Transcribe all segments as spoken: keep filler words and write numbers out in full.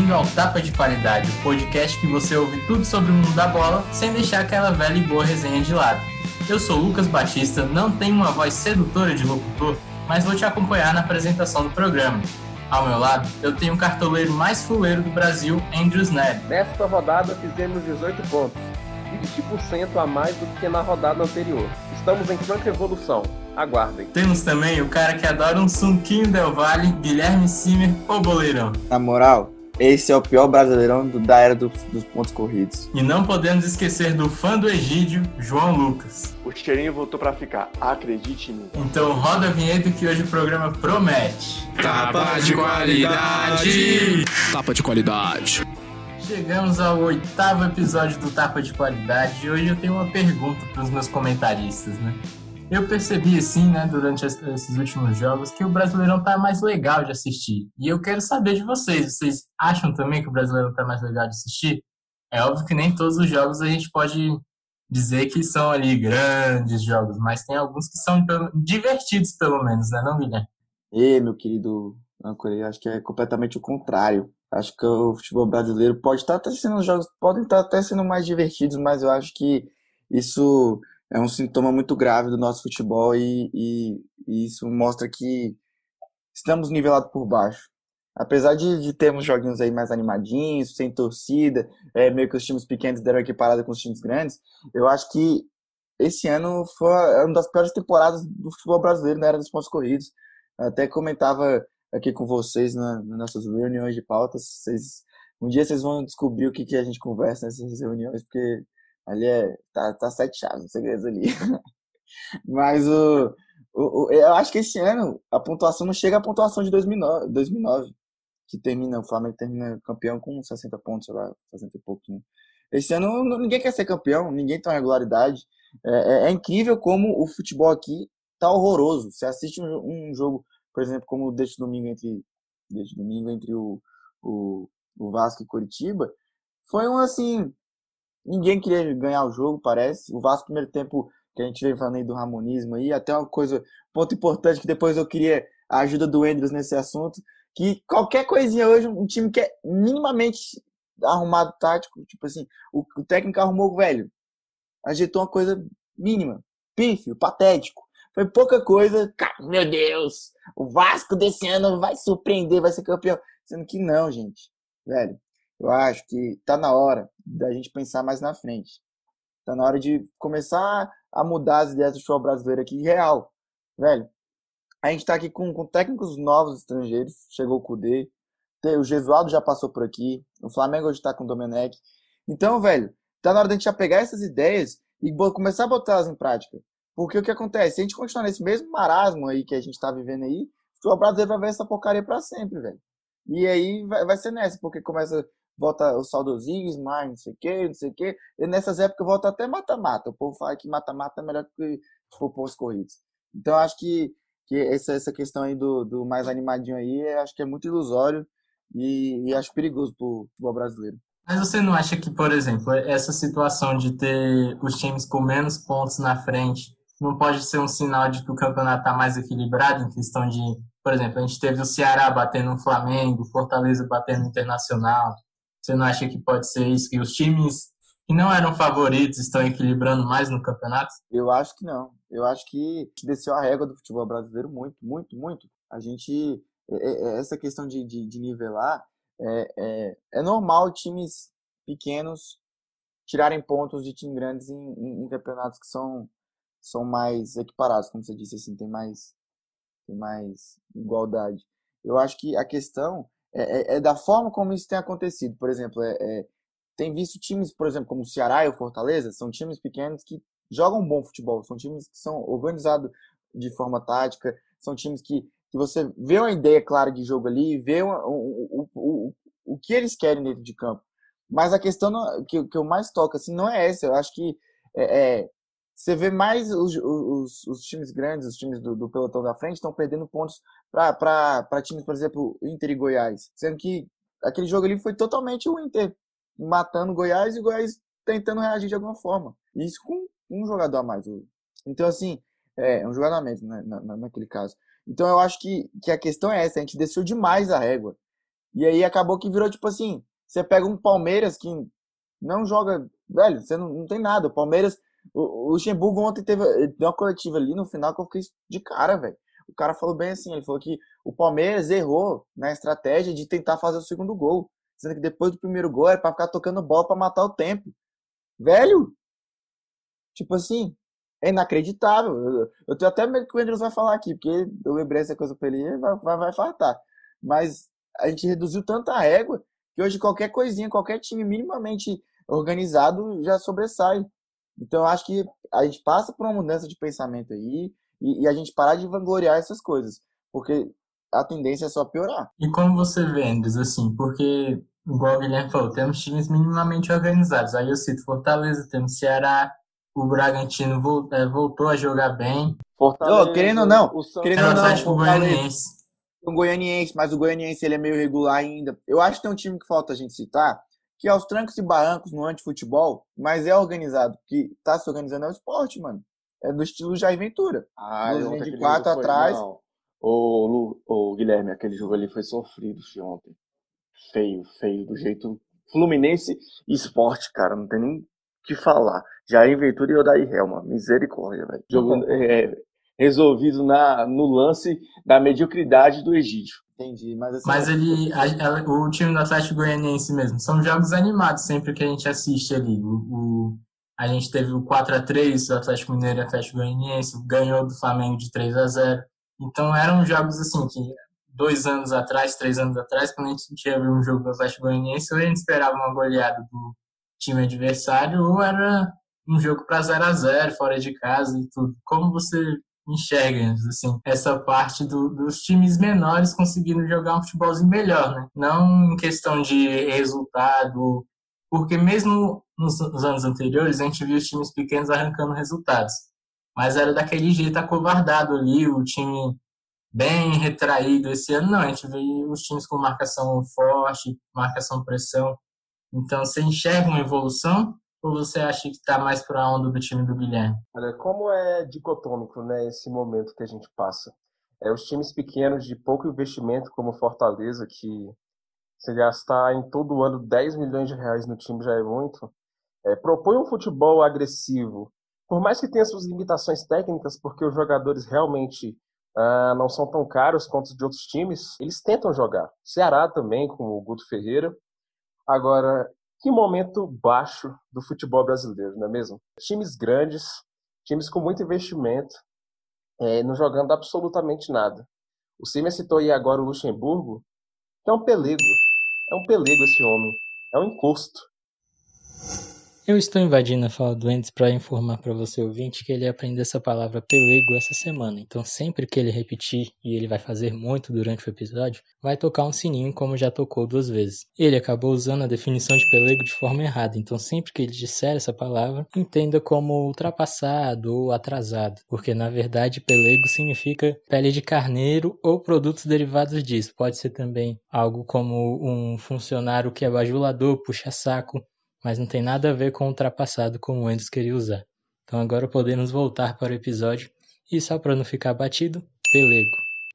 bem-vindo ao Tapa de Qualidade, o podcast que você ouve tudo sobre o mundo da bola, sem deixar aquela velha e boa resenha de lado. Eu sou Lucas Batista, não tenho uma voz sedutora de locutor, mas vou te acompanhar na apresentação do programa. Ao meu lado, eu tenho o cartoleiro mais fuleiro do Brasil, Andrews Ned. Nesta rodada fizemos dezoito pontos, vinte por cento a mais do que na rodada anterior. Estamos em franca evolução. Aguardem. Temos também o cara que adora um sunquinho Del Valle, Guilherme Simer, o boleirão. Na moral, esse é o pior brasileirão do, da era do, dos pontos corridos. E não podemos esquecer do fã do Egídio, João Lucas. O cheirinho voltou pra ficar, acredite em mim. Então roda a vinheta que hoje o programa promete. Tapa de qualidade! Tapa de qualidade. Chegamos ao oitavo episódio do Tapa de Qualidade e hoje eu tenho uma pergunta para os meus comentaristas, né? Eu percebi, assim, né, durante esses últimos jogos, que o Brasileirão tá mais legal de assistir. E eu quero saber de vocês. Vocês acham também que o Brasileirão tá mais legal de assistir? É óbvio que nem todos os jogos a gente pode dizer que são ali grandes jogos, mas tem alguns que são divertidos, pelo menos, né, não, Guilherme? E, meu querido âncora, eu acho que é completamente o contrário. Acho que o futebol brasileiro pode estar até sendo, os jogos podem estar até sendo mais divertidos, mas eu acho que isso é um sintoma muito grave do nosso futebol e, e, e isso mostra que estamos nivelados por baixo. Apesar de, de termos joguinhos aí mais animadinhos, sem torcida, é, meio que os times pequenos deram equiparada com os times grandes, eu acho que esse ano foi uma das piores temporadas do futebol brasileiro na era dos pontos corridos. Eu até comentava aqui com vocês na, nas nossas reuniões de pautas. Vocês, um dia vocês vão descobrir o que, que a gente conversa nessas reuniões, porque ali é, tá, tá sete chaves, os segredos ali. Mas o, o, o, eu acho que esse ano a pontuação não chega à pontuação de dois mil e nove, que termina, o Flamengo termina campeão com sessenta pontos, sei lá, sessenta e pouquinho. Esse ano ninguém quer ser campeão, ninguém tem uma regularidade. É, é, é incrível como o futebol aqui tá horroroso. Você assiste um, um jogo, por exemplo, como deste domingo entre, deste domingo entre o, o, o Vasco e Coritiba, foi um assim, ninguém queria ganhar o jogo, parece. O Vasco, primeiro tempo, que a gente veio falando aí do ramonismo aí, até uma coisa, ponto importante que depois eu queria a ajuda do Andrews nesse assunto, que qualquer coisinha hoje, um time que é minimamente arrumado tático, tipo assim, o, o técnico arrumou, velho, ajeitou uma coisa mínima, pífio, patético. Foi pouca coisa, cara, meu Deus, o Vasco desse ano vai surpreender, vai ser campeão. Sendo que não, gente, velho, eu acho que tá na hora da gente pensar mais na frente. Tá na hora de começar a mudar as ideias do futebol brasileiro aqui, real, velho. A gente tá aqui com, com técnicos novos estrangeiros, chegou o Kudê, o Gesualdo já passou por aqui, o Flamengo hoje tá com o Domenech. Então, velho, tá na hora da gente já pegar essas ideias e começar a botá-las em prática. Porque o que acontece? Se a gente continuar nesse mesmo marasmo aí que a gente tá vivendo aí, o futebol brasileiro vai ver essa porcaria pra sempre, velho. E aí vai, vai ser nessa, porque começa, volta o saudosismo, ah, não sei o que, não sei o que. E nessas épocas volta até mata-mata. O povo fala que mata-mata é melhor que os pontos corridos. Então eu acho que, que essa, essa questão aí do, do mais animadinho aí, eu acho que é muito ilusório e, e acho perigoso pro futebol brasileiro. Mas você não acha que, por exemplo, essa situação de ter os times com menos pontos na frente não pode ser um sinal de que o campeonato está mais equilibrado em questão de, por exemplo, a gente teve o Ceará batendo no Flamengo, Fortaleza batendo no Internacional. Você não acha que pode ser isso, que os times que não eram favoritos estão equilibrando mais no campeonato? Eu acho que não. Eu acho que desceu a régua do futebol brasileiro muito, muito, muito. A gente, essa questão de, de, de nivelar, é, é, é normal times pequenos tirarem pontos de times grandes em, em, em campeonatos que são são mais equiparados, como você disse, assim, tem mais, tem mais igualdade. Eu acho que a questão é, é, é da forma como isso tem acontecido. Por exemplo, é, é, tem visto times, por exemplo, como o Ceará e o Fortaleza, são times pequenos que jogam bom futebol, são times que são organizados de forma tática, são times que, que você vê uma ideia clara de jogo ali, vê uma, o, o, o, o que eles querem dentro de campo. Mas a questão não, que, que eu mais toco assim, não é essa. Eu acho que é, é você vê mais os, os, os times grandes, os times do, do pelotão da frente estão perdendo pontos para times, por exemplo, Inter e Goiás. Sendo que aquele jogo ali foi totalmente o Inter matando o Goiás e o Goiás tentando reagir de alguma forma. E isso com um jogador a mais. Então, assim, é um jogador a menos, né, na, naquele caso. Então, eu acho que, que a questão é essa. A gente desceu demais a régua. E aí acabou que virou tipo assim, você pega um Palmeiras que não joga, velho, você não, não tem nada. O Palmeiras, o, o Luxemburgo ontem teve, ele deu uma coletiva ali no final que eu fiquei de cara, velho. O cara falou bem assim, ele falou que o Palmeiras errou na estratégia de tentar fazer o segundo gol, sendo que depois do primeiro gol era pra ficar tocando bola pra matar o tempo. Velho, tipo assim, é inacreditável. Eu, eu tenho até medo que o Andrews vai falar aqui, porque eu lembrei essa coisa pra ele e vai, vai, vai fartar. Mas a gente reduziu tanta régua que hoje qualquer coisinha, qualquer time minimamente organizado já sobressai. Então eu acho que a gente passa por uma mudança de pensamento aí e, e a gente parar de vangloriar essas coisas, porque a tendência é só piorar. E como você vê, Andres, assim, porque, igual o Guilherme falou, temos times minimamente organizados. Aí eu cito Fortaleza, temos Ceará, o Bragantino vol- eh, voltou a jogar bem, Ô, querendo ou Fortaleza, não, o Santos querendo tem o ou não, Atlético Fortaleza, Goianiense. o Goianiense, mas o Goianiense ele é meio irregular ainda. Eu acho que tem um time que falta a gente citar, que é os trancos e barrancos no antifutebol, mas é organizado, que tá se organizando é o esporte, mano. É do estilo Jair Ventura. Ah, Duas ontem linhas de aquele jogo quatro foi. atrás. Não. Ô, Lu, ô, Guilherme, aquele jogo ali foi sofrido, fi, ontem. Feio, feio, do jeito. Fluminense e Sport, cara, não tem nem o que falar. Jair Ventura e Odair Helma, misericórdia, velho. Jogo é, resolvido na, no lance da mediocridade do Egídio. Entendi, mas assim, Mas eu, ele, a- a- o time do Atlético Goianiense mesmo, são jogos animados sempre que a gente assiste ali. O, o- a gente teve o quatro a três do Atlético Mineiro e Atlético Goianiense, ganhou do Flamengo de três a zero. Então eram jogos assim que dois anos atrás, três anos atrás, quando a gente tinha um jogo do Atlético Goianiense, ou a gente esperava uma goleada do time adversário, ou era um jogo para zero a zero fora de casa e tudo. Como você enxerga assim, essa parte do, dos times menores conseguindo jogar um futebolzinho melhor, né? Não em questão de resultado, porque mesmo nos, nos anos anteriores a gente viu os times pequenos arrancando resultados, mas era daquele jeito acovardado ali, o time bem retraído. Esse ano não, a gente vê os times com marcação forte, marcação pressão. Então você enxerga uma evolução ou você acha que está mais para a onda do time do Guilherme? Olha, como é dicotômico, né, esse momento que a gente passa. É, os times pequenos de pouco investimento, como Fortaleza, que se gastar em todo ano dez milhões de reais no time já é muito, é, propõe um futebol agressivo. Por mais que tenha suas limitações técnicas, porque os jogadores realmente ah, não são tão caros quanto os de outros times, eles tentam jogar. Ceará também, com o Guto Ferreira. Agora, que momento baixo do futebol brasileiro, não é mesmo? Times grandes, times com muito investimento, é, não jogando absolutamente nada. O Cime citou aí agora o Luxemburgo, que é um pelego. É um pelego esse homem. É um encosto. Eu estou invadindo a fala do Endes para informar para você ouvinte que ele aprendeu essa palavra pelego essa semana. Então sempre que ele repetir, e ele vai fazer muito durante o episódio, vai tocar um sininho como já tocou duas vezes. Ele acabou usando a definição de pelego de forma errada, então sempre que ele disser essa palavra, entenda como ultrapassado ou atrasado, porque na verdade pelego significa pele de carneiro ou produtos derivados disso. Pode ser também algo como um funcionário que é bajulador, puxa-saco, mas não tem nada a ver com o ultrapassado como o Andrews queria usar. Então agora podemos voltar para o episódio e só para não ficar batido, pelego.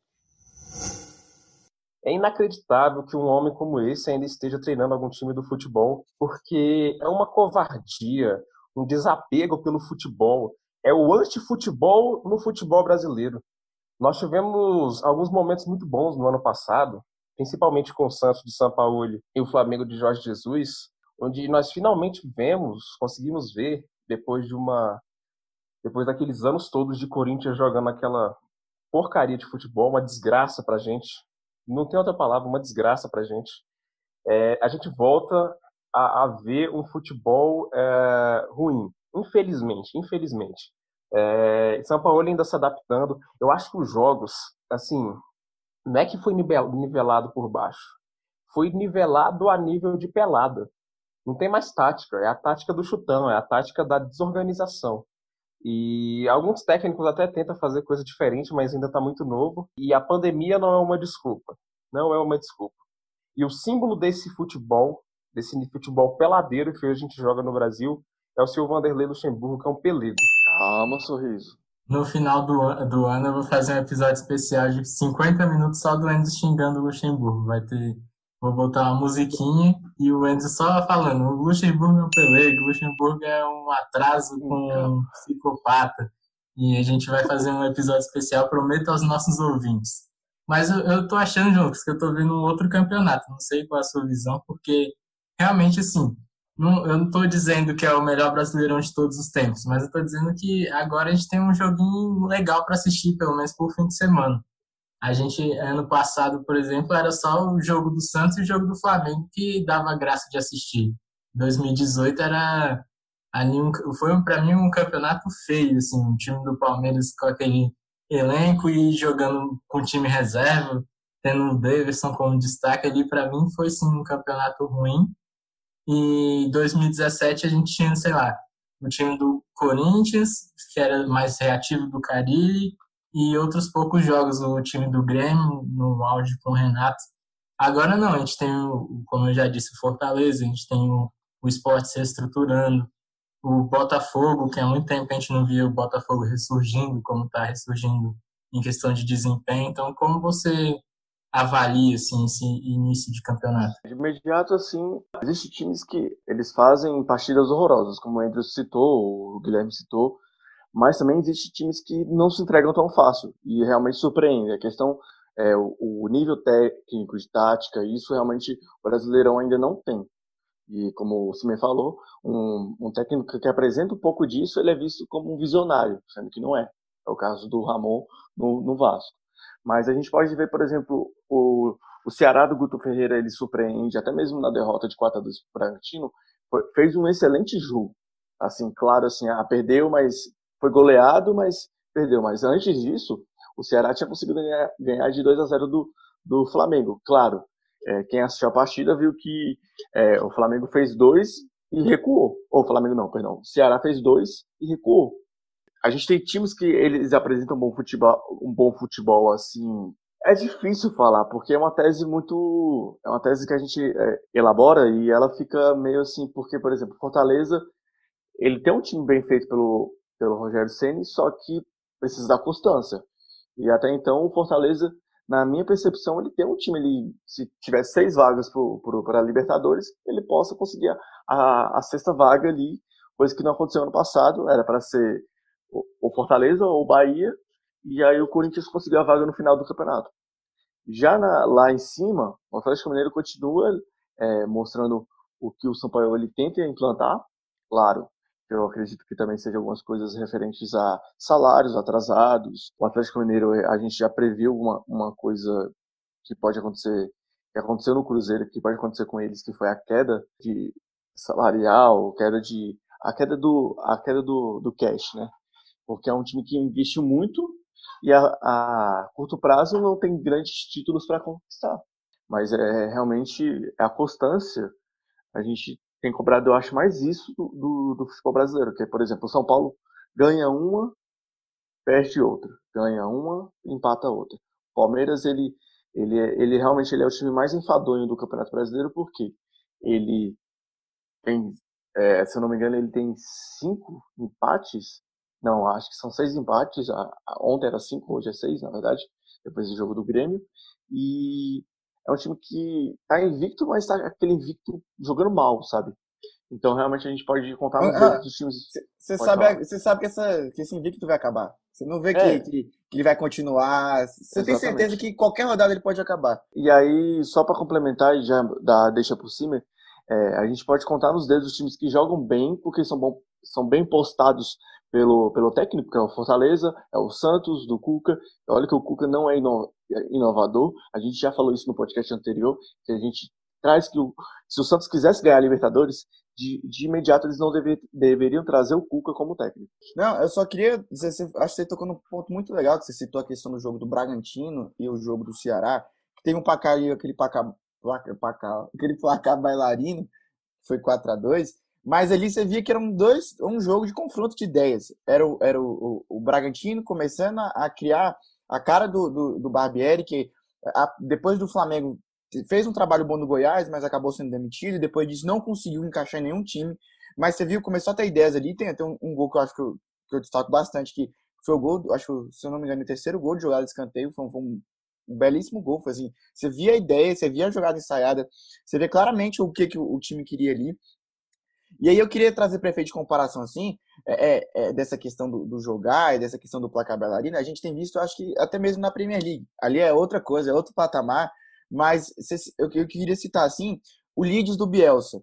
É inacreditável que um homem como esse ainda esteja treinando algum time do futebol, porque é uma covardia, um desapego pelo futebol. É o anti-futebol no futebol brasileiro. Nós tivemos alguns momentos muito bons no ano passado, principalmente com o Santos de São Paulo e o Flamengo de Jorge Jesus, onde nós finalmente vemos, conseguimos ver, depois de uma, depois daqueles anos todos de Corinthians jogando aquela porcaria de futebol, uma desgraça pra gente. Não tem outra palavra, uma desgraça pra gente. É, a gente volta a, a ver um futebol é, ruim, infelizmente, infelizmente. É, São Paulo ainda se adaptando. Eu acho que os jogos, assim, não é que foi nivelado por baixo, foi nivelado a nível de pelada. Não tem mais tática, é a tática do chutão, é a tática da desorganização. E alguns técnicos até tentam fazer coisa diferente, mas ainda está muito novo. E a pandemia não é uma desculpa. Não é uma desculpa. E o símbolo desse futebol, desse futebol peladeiro que hoje a gente joga no Brasil, é o seu Vanderlei Luxemburgo, que é um pelego. Calma, sorriso. No final do, an- do ano eu vou fazer um episódio especial de cinquenta minutos só do Enzo xingando o Luxemburgo. Vai ter Vou botar uma musiquinha e o Enzo só falando: o Luxemburgo é um pelego, o Luxemburgo é um atraso com um psicopata. E a gente vai fazer um episódio especial, prometo aos nossos ouvintes. Mas eu, eu tô achando, João, que eu tô vendo um outro campeonato. Não sei qual é a sua visão, porque realmente, assim, não, eu não tô dizendo que é o melhor Brasileirão de todos os tempos, mas eu tô dizendo que agora a gente tem um joguinho legal para assistir, pelo menos por fim de semana. A gente, ano passado, por exemplo, era só o jogo do Santos e o jogo do Flamengo que dava graça de assistir. dois mil e dezoito era ali um, foi para mim um campeonato feio, assim, o time do Palmeiras com aquele elenco e jogando com time reserva, tendo o Davidson como destaque ali, para mim foi sim um campeonato ruim. E em dois mil e dezessete a gente tinha, sei lá, o time do Corinthians, que era mais reativo do Carille, e outros poucos jogos, o time do Grêmio, no auge com o Renato. Agora não, a gente tem, o, como eu já disse, o Fortaleza, a gente tem o, o Sport se reestruturando, o Botafogo, que há muito tempo a gente não via o Botafogo ressurgindo, como está ressurgindo em questão de desempenho. Então, como você avalia assim, esse início de campeonato? De imediato, assim, existem times que eles fazem partidas horrorosas, como o Andrew citou, o Guilherme citou, mas também existem times que não se entregam tão fácil e realmente surpreendem. A questão é o, o nível técnico de tática, isso realmente o Brasileirão ainda não tem. E como o Cime falou, um, um técnico que apresenta um pouco disso, ele é visto como um visionário, sendo que não é. É o caso do Ramon no, no Vasco. Mas a gente pode ver, por exemplo, o, o Ceará do Guto Ferreira, ele surpreende, até mesmo na derrota de quatro a dois para o Bragantino, foi, fez um excelente jogo. Assim, claro, assim, ah, perdeu, mas foi goleado, mas perdeu. Mas antes disso, o Ceará tinha conseguido ganhar, ganhar de dois a zero do, do Flamengo. Claro, é, quem assistiu a partida viu que é, o Flamengo fez dois e recuou. Ou o Flamengo não, perdão. O Ceará fez dois e recuou. A gente tem times que eles apresentam um bom futebol, um bom futebol assim. É difícil falar, porque é uma tese muito. É uma tese que a gente é, elabora e ela fica meio assim, porque, por exemplo, Fortaleza, ele tem um time bem feito pelo, pelo Rogério Ceni, só que precisa da constância. E até então, o Fortaleza, na minha percepção, ele tem um time ali, se tiver seis vagas para a Libertadores, ele possa conseguir a, a, a sexta vaga ali, coisa que não aconteceu ano passado, era para ser o Fortaleza ou o Bahia, e aí o Corinthians conseguiu a vaga no final do campeonato. Já na, lá em cima, o Atlético Mineiro continua é, mostrando o que o São Paulo ele tenta implantar, claro, eu acredito que também sejam algumas coisas referentes a salários atrasados. O Atlético Mineiro, a gente já previu uma, uma coisa que pode acontecer, que aconteceu no Cruzeiro, que pode acontecer com eles, que foi a queda de salarial, queda de a queda do a queda do, do cash, né? Porque é um time que investiu muito e a, a curto prazo não tem grandes títulos para conquistar. Mas é realmente a constância. A gente tem cobrado, eu acho, mais isso do, do, do futebol brasileiro, que é, por exemplo, o São Paulo ganha uma, perde outra, ganha uma, empata outra. O Palmeiras, ele, ele, ele realmente ele é o time mais enfadonho do Campeonato Brasileiro, porque ele tem, é, se eu não me engano, ele tem cinco empates. Não, acho que são seis empates. A, a, ontem era cinco, hoje é seis, na verdade, depois do jogo do Grêmio. E é um time que tá invicto, mas tá aquele invicto jogando mal, sabe? Então, realmente, a gente pode contar nos dedos dos times. Você Pode sabe, falar. você sabe que, essa, que esse invicto vai acabar. Você não vê que, É, que, que ele vai continuar. Você tem certeza exatamente. que qualquer rodada ele pode acabar. E aí, só para complementar e já dar, deixa por cima, é, a gente pode contar nos dedos os times que jogam bem, porque são, bom, são bem postados pelo, pelo técnico, que é o Fortaleza, é o Santos, do Cuca. Olha que o Cuca não é ino, inovador, a gente já falou isso no podcast anterior, que a gente traz que o, se o Santos quisesse ganhar a Libertadores, de, de imediato eles não deve, deveriam trazer o Cuca como técnico. Não, eu só queria dizer, você, acho que você tocou num ponto muito legal, que você citou a questão do jogo do Bragantino e o jogo do Ceará, que tem um placar ali, aquele placar, placar, placar, aquele placar bailarino, que foi quatro a dois, mas ali você via que era um, dois, um jogo de confronto de ideias. Era o, era o, o, o Bragantino começando a, a criar a cara do, do, do Barbieri, que a, depois do Flamengo fez um trabalho bom no Goiás, mas acabou sendo demitido, e depois disso não conseguiu encaixar em nenhum time. Mas você viu, começou a ter ideias ali. Tem até um, um gol que eu acho que eu, que eu destaco bastante, que foi o gol, acho que, se eu não me engano, o terceiro gol de jogada de escanteio. Foi um, foi um um belíssimo gol. Foi assim, você via a ideia, você via a jogada ensaiada, você vê claramente o que, que o time queria ali. E aí eu queria trazer para efeito de comparação, assim, é, é, é, dessa questão do, do jogar e dessa questão do placar bailarina. A gente tem visto, eu acho que até mesmo na Premier League. Ali é outra coisa, é outro patamar. Mas eu, eu queria citar, assim, o Leeds do Bielsa.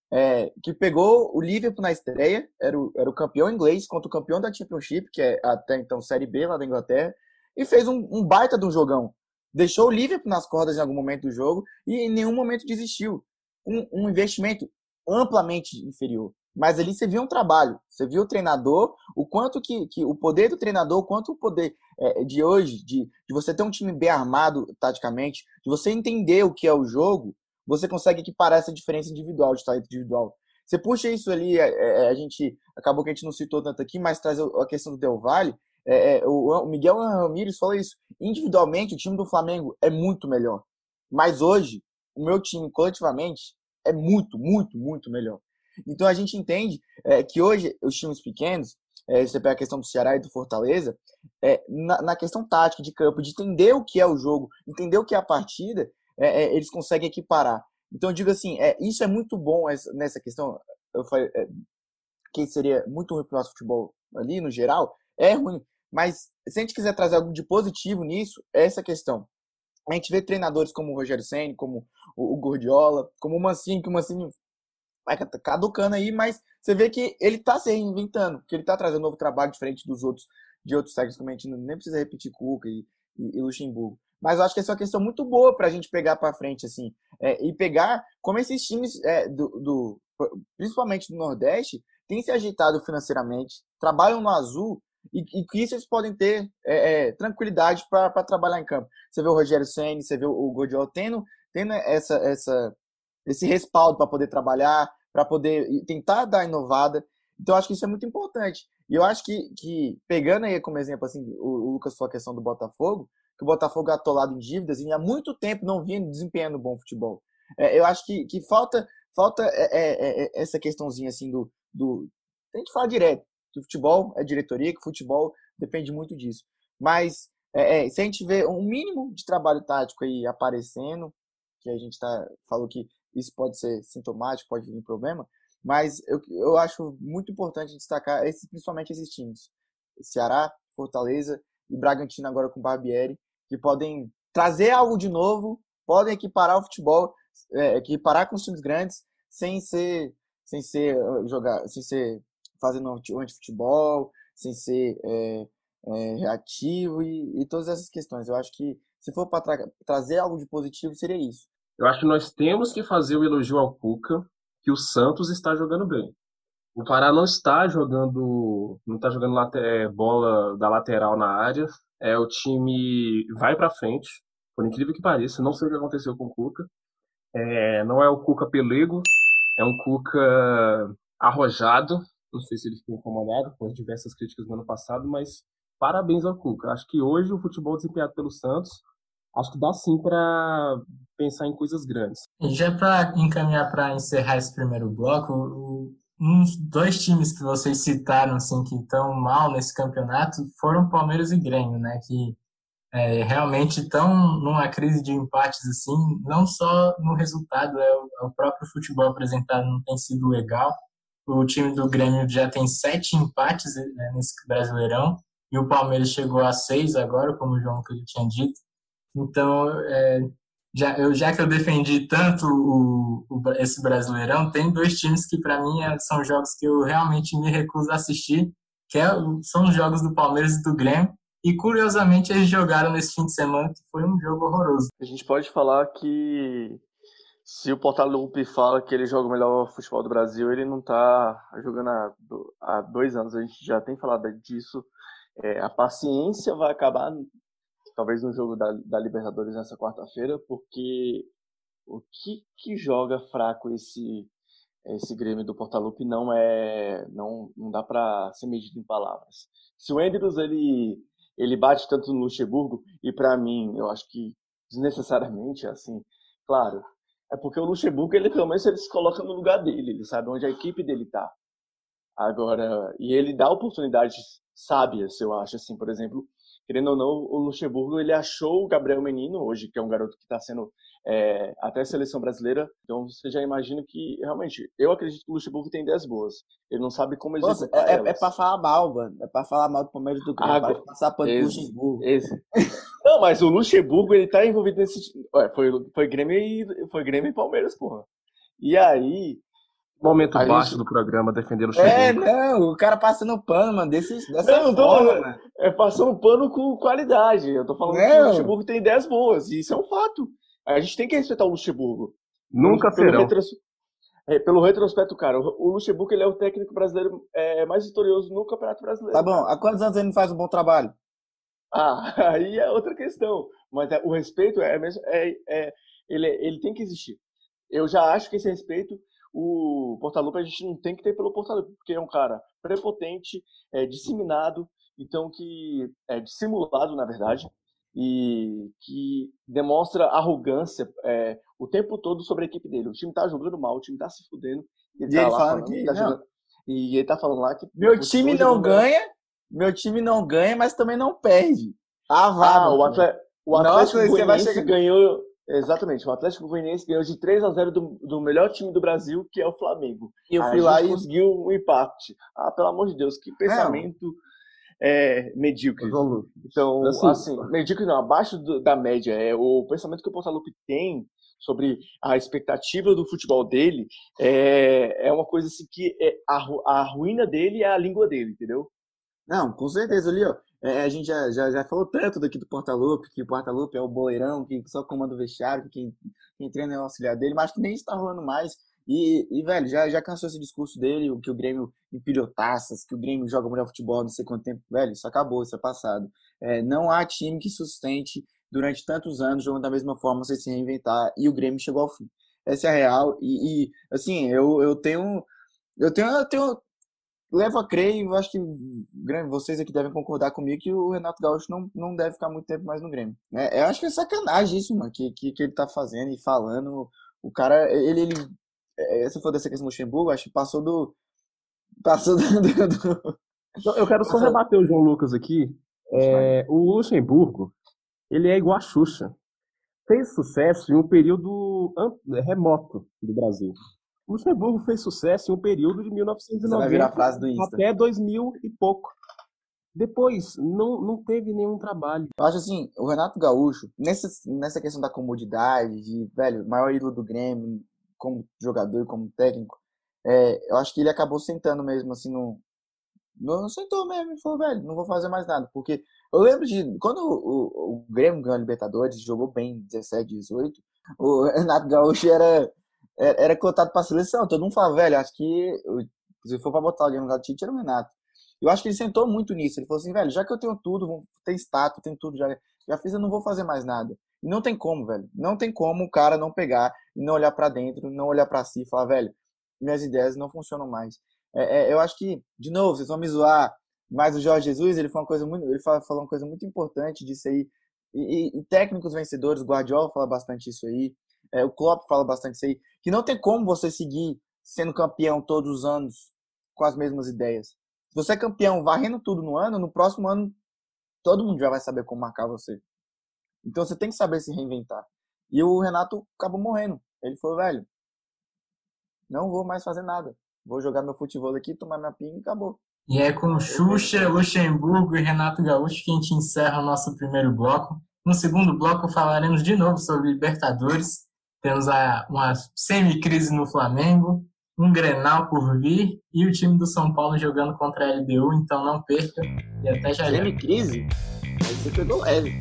É, que pegou o Liverpool na estreia, era o, era o campeão inglês contra o campeão da Championship, que é até então Série B lá da Inglaterra, e fez um, um baita de um jogão. Deixou o Liverpool nas cordas em algum momento do jogo e em nenhum momento desistiu. Um, um investimento amplamente inferior. Mas ali você viu um trabalho, você viu o treinador, o quanto que, que o poder do treinador, o quanto o poder é, de hoje, de, de você ter um time bem armado taticamente, de você entender o que é o jogo, você consegue equiparar essa diferença individual, de talento individual. Você puxa isso ali, é, é, a gente, acabou que a gente não citou tanto aqui, mas traz a questão do Del Valle, é, é, o, o Miguel Ramírez falou isso, individualmente o time do Flamengo é muito melhor, mas hoje, o meu time coletivamente é muito, muito, muito melhor. Então a gente entende é, que hoje os times pequenos, é, você pega a questão do Ceará e do Fortaleza, é, na, na questão tática de campo, de entender o que é o jogo, entender o que é a partida, é, é, eles conseguem equiparar. Então eu digo assim, é, isso é muito bom essa, nessa questão, eu falei, é, que seria muito ruim para o nosso futebol ali, no geral, é ruim, mas se a gente quiser trazer algo de positivo nisso, é essa questão. A gente vê treinadores como o Rogério Ceni, como o, o Guardiola, como o Mancini, que o Mancini vai caducando aí, mas você vê que ele tá se reinventando, que ele tá trazendo um novo trabalho diferente dos outros, de outros técnicos, como a gente nem precisa repetir Cuca e, e, e Luxemburgo. Mas eu acho que essa é uma questão muito boa pra gente pegar pra frente, assim, é, e pegar como esses times, é, do, do, principalmente do Nordeste, têm se ajeitado financeiramente, trabalham no azul, e, e que isso eles podem ter é, é, tranquilidade para trabalhar em campo. Você vê o Rogério Ceni, você vê o Guardiola tendo, tendo essa, essa, esse respaldo para poder trabalhar, para poder tentar dar inovada. Então, eu acho que isso é muito importante. E eu acho que, que pegando aí como exemplo, assim, o, o Lucas falou a questão do Botafogo, que o Botafogo é atolado em dívidas e há muito tempo não vinha desempenhando bom futebol. É, eu acho que, que falta, falta é, é, é, essa questãozinha assim do, do... A gente fala direto, que o futebol é diretoria, que o futebol depende muito disso. Mas é, é, se a gente vê um mínimo de trabalho tático aí aparecendo, que a gente tá, falou que isso pode ser sintomático, pode vir problema, mas eu, eu acho muito importante destacar esses, principalmente esses times, Ceará, Fortaleza e Bragantino agora com Barbieri, que podem trazer algo de novo, podem equiparar o futebol, é, equiparar com os times grandes, sem ser, sem ser jogar, sem ser fazendo anti-futebol, sem ser é, é, reativo e, e todas essas questões. Eu acho que se for para tra trazer algo de positivo, seria isso. Eu acho que nós temos que fazer o elogio ao Cuca, que o Santos está jogando bem. O Pará não está jogando, não está jogando late, bola da lateral na área. É, o time vai para frente, por incrível que pareça. Não sei o que aconteceu com o Cuca. É, não é o Cuca pelego, é um Cuca arrojado. Não sei se ele ficou incomodado com as diversas críticas do ano passado, mas parabéns ao Cuca. Acho que hoje o futebol desempenhado pelo Santos, acho que dá sim para pensar em coisas grandes. E já para encaminhar para encerrar esse primeiro bloco, o, uns dois times que vocês citaram assim que estão mal nesse campeonato foram Palmeiras e Grêmio, né? Que é, realmente estão numa crise de empates assim, não só no resultado, é o, é o próprio futebol apresentado não tem sido legal. O time do Grêmio já tem sete empates, né, nesse Brasileirão e o Palmeiras chegou a seis agora, como o João Lucas já tinha dito. Então, é, já, eu, já que eu defendi tanto o, o, esse Brasileirão, tem dois times que, para mim, é, são jogos que eu realmente me recuso a assistir, que é, são os jogos do Palmeiras e do Grêmio. E, curiosamente, eles jogaram nesse fim de semana, que foi um jogo horroroso. A gente pode falar que se o Portalupe fala que ele joga o melhor futebol do Brasil, ele não está jogando há, há dois anos. A gente já tem falado disso. É, a paciência vai acabar talvez no jogo da, da Libertadores nessa quarta-feira, porque o que, que joga fraco esse, esse Grêmio do Portalupe não é, não, não dá para ser medido em palavras. Se o Andrews ele, ele bate tanto no Luxemburgo, e para mim, eu acho que desnecessariamente, assim, claro, é porque o Luxemburgo, ele pelo menos ele se coloca no lugar dele, ele sabe onde a equipe dele tá. Agora, e ele dá oportunidades sábias, eu acho, assim, por exemplo, querendo ou não, o Luxemburgo ele achou o Gabriel Menino hoje, que é um garoto que está sendo é, até a seleção brasileira. Então você já imagina que, realmente, eu acredito que o Luxemburgo tem ideias boas. Ele não sabe como Nossa, executar é, é, elas. é pra falar mal, mano. É pra falar mal do Palmeiras do Grêmio. Ah, Para de passar pano pro esse- Luxemburgo. esse. Não, mas o Luxemburgo, ele tá envolvido nesse... Ué, foi, foi, Grêmio e, foi Grêmio e Palmeiras, porra. E aí... Momento A baixo gente- do programa, defender o É, Luxemburgo. não, o cara passando pano, mano, desse, dessa Não, não tô forma, falando- mano. É passando pano com qualidade. Eu tô falando que Não. o Luxemburgo tem ideias boas, e isso é um fato. A gente tem que respeitar o Luxemburgo. Nunca pelo, serão. retros- é, pelo retrospecto, cara, o o Luxemburgo ele é o técnico brasileiro é, mais vitorioso no Campeonato Brasileiro. Tá bom, há quantos anos ele não faz um bom trabalho? Ah, aí é outra questão. Mas é, o respeito é mesmo, é, é- ele, ele tem que existir. Eu já acho que esse respeito, o Portaluppi a gente não tem que ter pelo Portaluppi, porque é um cara prepotente, é, disseminado, então que é dissimulado, na verdade, e que demonstra arrogância é, o tempo todo sobre a equipe dele. O time tá jogando mal, o time tá se fudendo, e ele E tá ele lá falando falando que, que tá não. jogando. E ele tá falando lá que Meu o time futebol não jogou melhor. ganha, meu time não ganha, mas também não perde. Ah, vá, Ah, o, mano. Atle- o Nossa, Atlético você vai Goianiense chegar- ganhou. Exatamente, o Atlético Goianiense ganhou de três a zero do, do melhor time do Brasil, que é o Flamengo. E eu Aí fui a lá gente e. conseguiu um empate. Ah, pelo amor de Deus, que pensamento é, medíocre. João Lucas. Então, Assim, assim, medíocre não, abaixo do- da média. É o pensamento que o Portaluppi tem sobre a expectativa do futebol dele é, é uma coisa assim que é, a, ru- a ruína dele é a língua dele, entendeu? Não, com certeza ali, ó. É, a gente já, já, já falou tanto daqui do Portaluppi, que o Portaluppi é o boleirão, que só comanda o vestiário, que quem, quem treina é o auxiliar dele, mas acho que nem isso tá rolando mais. E, e velho, já, já cansou esse discurso dele, o que o Grêmio empilhou taças, que o Grêmio joga melhor futebol, não sei quanto tempo. Velho, isso acabou, isso é passado. É, não há time que sustente durante tantos anos jogando da mesma forma, sem se reinventar, e o Grêmio chegou ao fim. Essa é a real. E, e, assim, eu, eu tenho. Eu tenho. Eu tenho levo a crer, e eu acho que Grêmio, vocês aqui devem concordar comigo que o Renato Gaúcho não, não deve ficar muito tempo mais no Grêmio. É, eu acho que é sacanagem isso, mano, que, que, que ele tá fazendo e falando. O cara, ele. ele é, essa foi dessa questão do Luxemburgo, acho que passou do. Passou do. do, do Então, eu quero só rebater o João Lucas aqui. É, o Luxemburgo, ele é igual a Xuxa. Fez sucesso em um período an- remoto do Brasil. O Luxemburgo fez sucesso em um período de mil novecentos e Você vai virar a noventa frase do Insta. até dois mil e pouco. Depois, não, não teve nenhum trabalho. Eu acho assim, o Renato Gaúcho, nessa, nessa questão da comodidade, de, velho, maior ídolo do Grêmio, como jogador e como técnico, é, eu acho que ele acabou sentando mesmo, assim, no. Não sentou mesmo e falou, velho, não vou fazer mais nada. Porque eu lembro de. Quando o, o, o Grêmio ganhou a Libertadores, jogou bem em dezessete, dezoito, o Renato Gaúcho era, era, era cotado pra seleção. Todo mundo falava, velho, acho que se for pra botar alguém no lugar do Tite, era o Renato. Eu acho que ele sentou muito nisso. Ele falou assim, velho, já que eu tenho tudo, vou- tem status, tem tudo, já, já fiz, eu não vou fazer mais nada. E não tem como, velho. Não tem como o cara não pegar e não olhar pra dentro, não olhar pra si e falar, velho, minhas ideias não funcionam mais. É, é, eu acho que, de novo, vocês vão me zoar, mas o Jorge Jesus, ele falou uma coisa muito, ele fala- falou uma coisa muito importante disso aí. E, e- e técnicos vencedores, o Guardiola fala bastante isso aí, é, o Klopp fala bastante isso aí, que não tem como você seguir sendo campeão todos os anos com as mesmas ideias. Se você é campeão varrendo tudo no ano, no próximo ano todo mundo já vai saber como marcar você. Então você tem que saber se reinventar. E o Renato acabou morrendo. Ele falou, velho, não vou mais fazer nada. Vou jogar meu futebol aqui, tomar minha pinga e acabou. E é com Xuxa, Luxemburgo e Renato Gaúcho que a gente encerra o nosso primeiro bloco. No segundo bloco falaremos de novo sobre Libertadores. Temos a, uma semi-crise no Flamengo, um Grenal por vir e o time do São Paulo jogando contra a L D U. Então não perca e até já já. Semi-crise? Aí você pegou leve.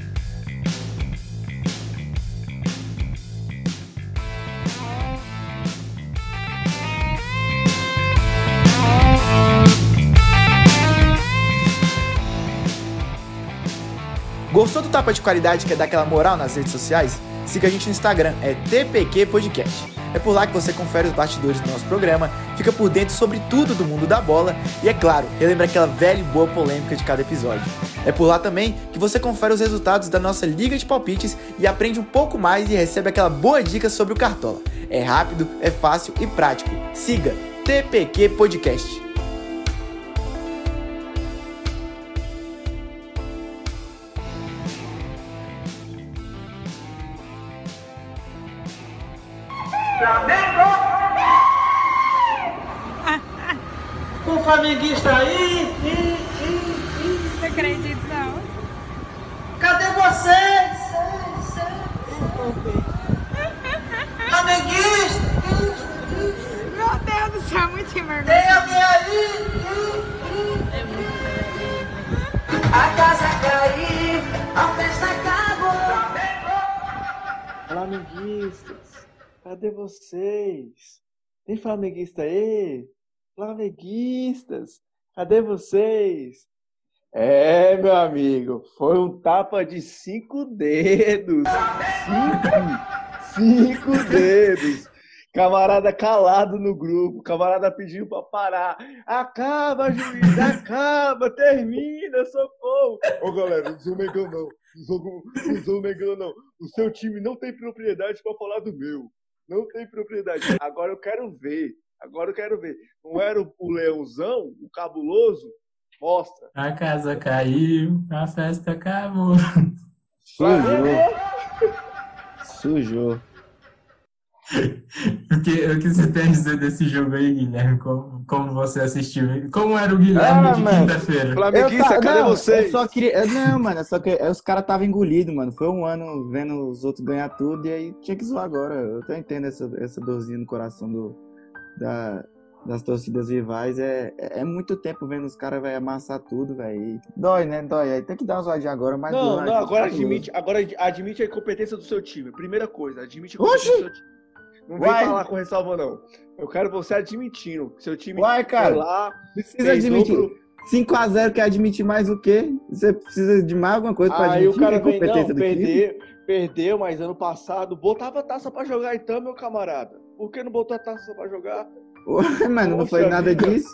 Gostou do Tapa de Qualidade, quer dar aquela moral nas redes sociais? Siga a gente no Instagram, é T P Q Podcast. É por lá que você confere os bastidores do nosso programa, fica por dentro sobre tudo do mundo da bola e, é claro, relembra aquela velha e boa polêmica de cada episódio. É por lá também que você confere os resultados da nossa Liga de Palpites e aprende um pouco mais e recebe aquela boa dica sobre o Cartola. É rápido, é fácil e prático. Siga T P Q Podcast. Um flamenguista aí. Não acredito, não. Cadê vocês? Flamenguista. Meu Deus do céu, muito sem vergonha. Tem alguém aí? A casa caiu, a festa acabou. Flamenguistas, cadê vocês? Tem flamenguista aí? Flamenguistas, cadê vocês? É, meu amigo, foi um tapa de cinco dedos. Cinco, cinco dedos. Camarada calado no grupo, camarada pediu pra parar. Acaba, juiz, acaba, termina, socorro. Ô, galera, não sou Mengão não, não sou, não sou Mengão não. O seu time não tem propriedade pra falar do meu. Não tem propriedade. Agora eu quero ver, agora eu quero ver. Não era o, o Leãozão, o cabuloso? Mostra. A casa caiu, a festa acabou. Sujou. Sujou. O que, o que você tem a dizer desse jogo aí, Guilherme? Como, como você assistiu? Como era o Guilherme Ah, de mano. quinta-feira? Flamenguista, ta- cadê não, vocês? Eu só queria. eu- Não, mano, é só que os caras estavam engolidos, mano. Foi um ano vendo os outros ganhar tudo e aí tinha que zoar agora. Eu até entendo essa, essa dorzinha no coração do, da, das torcidas rivais. É, é, é muito tempo vendo os caras vai amassar tudo, velho. Dói, né? Dói. Aí tem que dar uma zoadinha agora, mas Não, dói, não, agora cabuloso. admite, agora admite a incompetência do seu time. Primeira coisa, admite a Oxi! incompetência do seu time. Não vem Uai. falar com ressalva, não. Eu quero você admitindo que seu time Uai, cara. foi lá, Precisa fez admitir. outro- cinco a zero quer admitir mais o quê? Você precisa de mais alguma coisa pra Aí admitir o cara a vem, incompetência não, do time? perder, perdeu, mas ano passado botava taça pra jogar então, meu camarada. Por que não botou a taça pra jogar? Ué, mano, não Poxa foi nada vida. disso.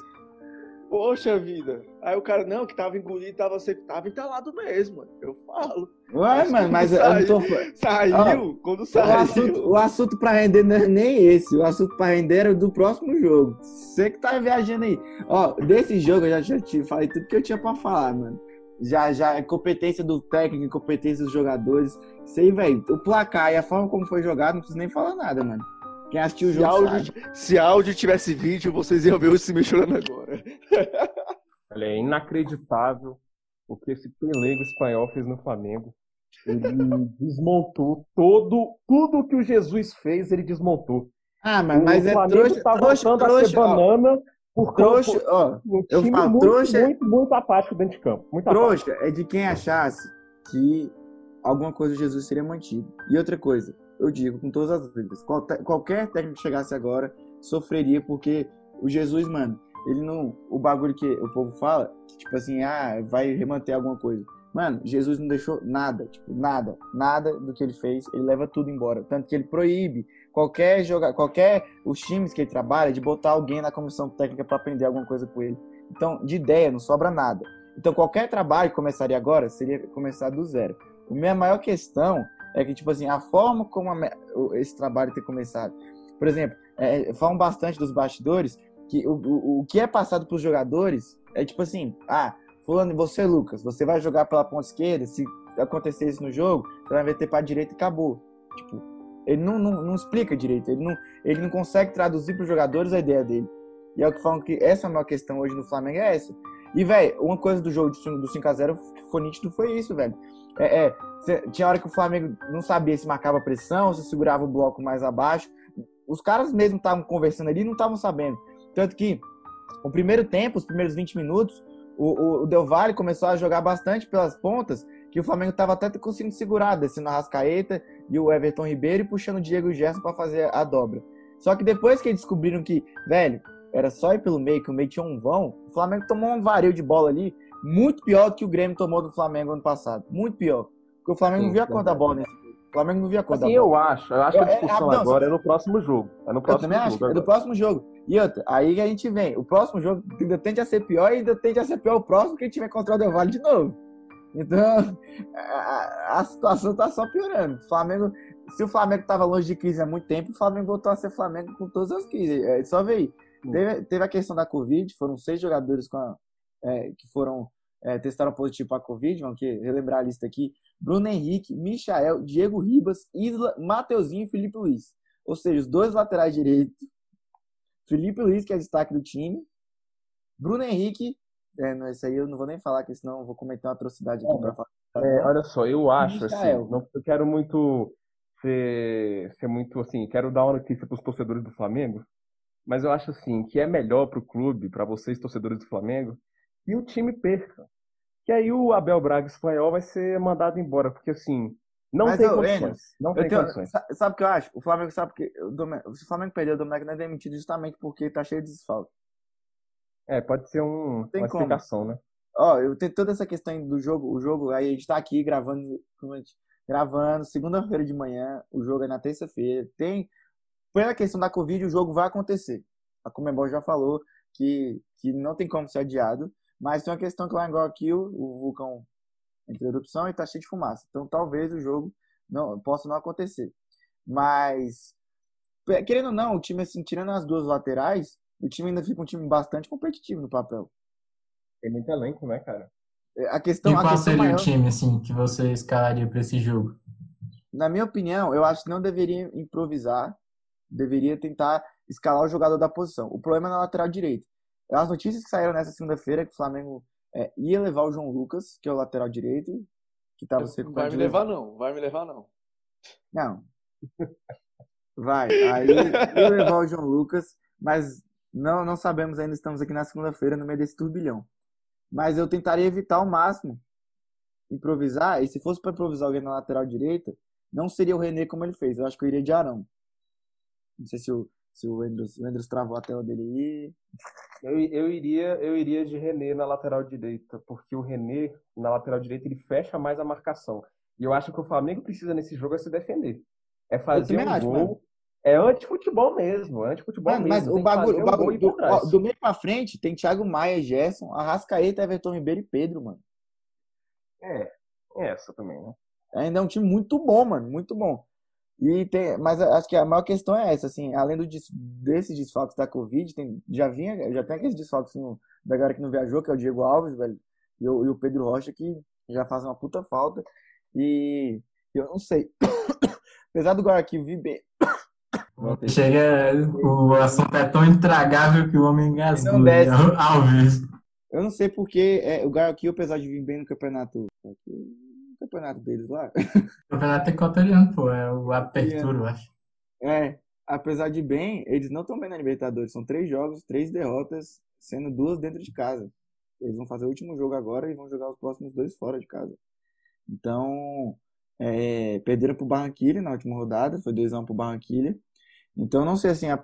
Poxa vida. Aí o cara, não, que tava engolido, tava, seco, tava entalado mesmo, mano. Eu falo. Ué, Mas mano, quando mas eu não tô... Saiu, quando O saiu. assunto, o assunto pra render não é nem esse. O assunto pra render era do próximo jogo. Você que tá viajando aí. Ó, desse jogo eu já, já te falei tudo que eu tinha pra falar, mano. Já, já, é competência do técnico, competência dos jogadores. Isso aí, velho. O placar e a forma como foi jogado, não preciso nem falar nada, mano. Quem assistiu o Se jogo áudio, sabe. se áudio tivesse vídeo, vocês iam ver o Simi chorando agora. Olha, é inacreditável o que esse pelego espanhol fez no Flamengo. Ele desmontou todo, tudo que o Jesus fez, ele desmontou. Ah, mas, O mas é Flamengo trouxa, tá trouxa, voltando a ser trouxa, ó. banana por Trouxa, causa ó. de um eu time falo, muito, trouxa- muito, muito apático dentro de campo. Muito apático. Trouxa é de quem achasse que alguma coisa do Jesus seria mantido. E outra coisa, eu digo com todas as letras, qual- qualquer técnico que chegasse agora sofreria, porque o Jesus, mano, ele não. O bagulho que o povo fala, que, tipo assim, ah, vai remanter alguma coisa. Mano, Jesus não deixou nada, tipo, nada, nada do que ele fez, ele leva tudo embora. Tanto que ele proíbe qualquer jogar, qualquer os times que ele trabalha de botar alguém na comissão técnica para aprender alguma coisa com ele. Então, de ideia não sobra nada. Então, qualquer trabalho que começaria agora seria começar do zero. A minha maior questão é que, tipo assim, a forma como a, esse trabalho ter começado. Por exemplo, é, falam bastante dos bastidores que o, o, o que é passado para os jogadores é tipo assim, ah, fulano, você, Lucas, você vai jogar pela ponta esquerda, se acontecer isso no jogo, você vai meter para a direita e acabou. Tipo, ele não, não, não explica direito, ele não, ele não consegue traduzir para os jogadores a ideia dele. E é o que falam que essa é a maior questão hoje no Flamengo, é essa. E, velho, uma coisa do jogo do cinco a zero que foi nítido foi isso, velho. É, é, cê, tinha hora que o Flamengo não sabia se marcava pressão, se segurava o bloco mais abaixo. Os caras mesmo estavam conversando ali e não estavam sabendo. Tanto que, o primeiro tempo, os primeiros vinte minutos, o, o, o Del Valle começou a jogar bastante pelas pontas, que o Flamengo estava até conseguindo segurar, descendo a Arrascaeta e o Everton Ribeiro e puxando o Diego Gerson para fazer a dobra. Só que depois que eles descobriram que, velho, era só ir pelo meio, que o meio tinha um vão, o Flamengo tomou um vareio de bola ali, muito pior do que o Grêmio tomou do Flamengo ano passado. Muito pior. Porque o Flamengo Sim, não via a sim, cor da sim. bola nesse jogo. O Flamengo não via a cor Assim, da eu bola. acho. Eu acho que a É, é, discussão rapidão, agora só- é no próximo jogo. É no Eu próximo também acho, jogo é do agora. próximo jogo. E outra, aí que a gente vem. O próximo jogo ainda tende a ser pior e ainda tende a ser pior o próximo que a gente vai encontrar o Del Valle de novo. Então, a, a situação tá só piorando. O Flamengo, se o Flamengo tava longe de crise há muito tempo, o Flamengo voltou a ser Flamengo com todas as crises. É, só ver aí. Teve, teve a questão da Covid, foram seis jogadores com a, é, que foram é, testaram positivo para a Covid, vamos aqui, relembrar a lista aqui. Bruno Henrique, Michael, Diego Ribas, Isla, Mateuzinho e Felipe Luiz. Ou seja, os dois laterais direitos, Felipe Luiz, que é destaque do time, Bruno Henrique, é, não, esse aí eu não vou nem falar, que senão eu vou cometer uma atrocidade aqui para falar. É, olha só, eu E acho assim, Michael. não eu quero muito ser, ser muito assim, quero dar uma notícia para os torcedores do Flamengo, mas eu acho assim que é melhor para o clube, para vocês torcedores do Flamengo, que o time perca. Que aí o Abel Braga espanhol vai ser mandado embora, porque assim, não Mas, tem ô, condições, Enes, não eu tem tenho, condições. sa- sabe o que eu acho? O Flamengo sabe que o Dome- se o Flamengo perder, o Domenech não é demitido justamente porque tá cheio de desfalque. É, pode ser um, Não tem uma como. explicação, né? Ó, eu tenho toda essa questão do jogo, o jogo, aí a gente tá aqui gravando, como a gente- gravando segunda-feira de manhã, o jogo é na terça-feira. Tem, pela questão da Covid, o jogo vai acontecer. A Conmebol já falou que, que não tem como ser adiado, mas tem uma questão que lá em Guayaquil, o vulcão entrou em erupção e tá cheio de fumaça. Então talvez o jogo não possa não acontecer. Mas, pe- querendo ou não, o time, assim, tirando as duas laterais, o time ainda fica um time bastante competitivo no papel. Tem muito elenco, né, cara? É, A E questão, a qual questão seria o maior, time, assim, que você escalaria para esse jogo? na minha opinião, eu acho que não deveria improvisar, deveria tentar escalar o jogador da posição. O problema é na lateral direita. As notícias que saíram nessa segunda-feira é que o Flamengo é, ia levar o João Lucas, que é o lateral direito, que estava se Não vai recuperando me de lesão. levar, não. Vai me levar, não. Não, vai. Aí ia levar o João Lucas, mas não, não sabemos ainda, estamos aqui na segunda-feira no meio desse turbilhão. Mas eu tentaria evitar ao máximo improvisar, e se fosse para improvisar alguém na lateral direita, não seria o René como ele fez. Eu acho que eu iria de Arão. Não sei se o, se o Andrews, o Andrews travou a tela dele aí. Eu, eu iria, eu iria de René na lateral direita, porque o René, na lateral direita, ele fecha mais a marcação. E eu acho que o Flamengo precisa nesse jogo é se defender. É Eu fazer também um acho, mano. gol. É anti-futebol mesmo, é anti-futebol Mano, mas mesmo. o Tem que bagulho, o fazer um gol bagulho e ir do, pra trás. do meio pra frente tem Thiago Maia, Gerson, Arrascaeta, Everton Ribeiro e Pedro, mano. É, essa também, né? Ainda é um time muito bom, mano, muito bom. E tem, mas eu acho que a maior questão é essa, assim, além do, des- desses desfalques da Covid, tem, já vinha, já tem aqueles desfalques no- da galera que não viajou, que é o Diego Alves, velho, e o, e o Pedro Rocha, que já faz uma puta falta. E eu não sei. Apesar do Guayaquil vir bem. Voltei. Chega, o assunto é tão intragável que o homem Não engasgou, né? desce. Alves. Eu não sei porque é, o Guayaquil, apesar de vir bem no campeonato, no campeonato deles lá, O campeonato equatoriano, pô, é o Apertura, eu acho. é, apesar de bem, eles não estão bem na Libertadores. São três jogos, três derrotas, sendo duas dentro de casa. Eles vão fazer o último jogo agora e vão jogar os próximos dois fora de casa. Então, é, perderam pro Barranquilla na última rodada, foi dois a um pro Barranquilla. Então, não sei assim, a-